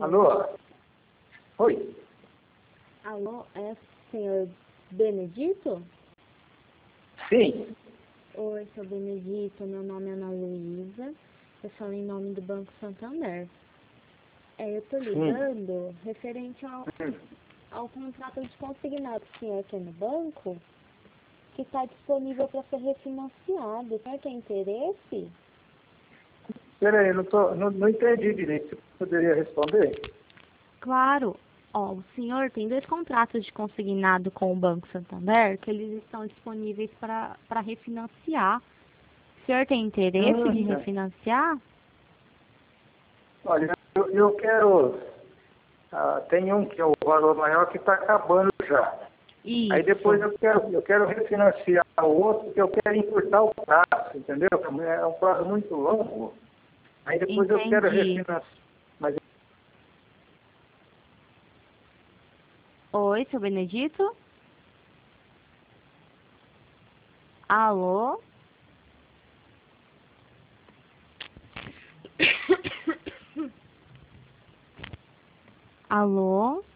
Alô? Oi? Alô, é o senhor Benedito? Sim. Oi, seu Benedito, meu nome é Ana Luísa, eu falo em nome do Banco Santander. Eu tô ligando referente ao contrato de consignado que o senhor tem no banco, que está disponível para ser refinanciado. O senhor tem interesse? Peraí, não entendi direito. Você poderia responder? Claro. Ó, o senhor tem 2 contratos de consignado com o Banco Santander que eles estão disponíveis para refinanciar. O senhor tem interesse de Tá. refinanciar? Olha, eu quero... tem um que é o valor maior que está acabando já. Isso. Aí depois eu quero refinanciar o outro, que eu quero encurtar o prazo, entendeu? É um prazo muito longo. Aí depois eu quero Entendi. refinanciar. Mas Oi, seu Benedito? Alô? Alô?